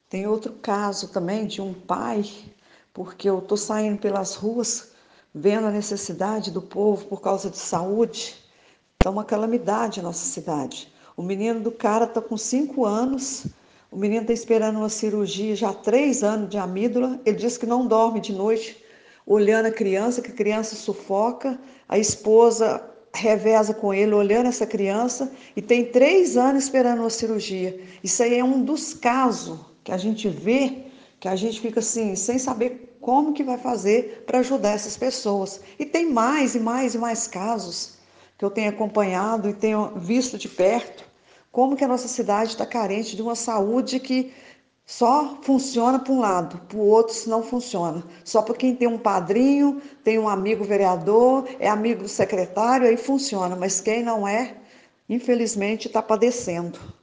Tem outro caso também de um pai, porque eu estou saindo pelas ruas, vendo a necessidade do povo por causa de saúde. Está uma calamidade a nossa cidade. O menino do cara está com 5 anos, o menino está esperando uma cirurgia já há 3 anos de amígdala. Ele diz que não dorme de noite, olhando a criança, que a criança sufoca, a esposa reveza com ele, olhando essa criança, e tem 3 anos esperando uma cirurgia. Isso aí é um dos casos que a gente vê, que a gente fica assim, sem saber como que vai fazer para ajudar essas pessoas. E tem mais e mais e mais casos que eu tenho acompanhado e tenho visto de perto, como que a nossa cidade está carente de uma saúde que só funciona para um lado, para o outro não funciona. Só para quem tem um padrinho, tem um amigo vereador, é amigo do secretário, aí funciona. Mas quem não é, infelizmente, está padecendo.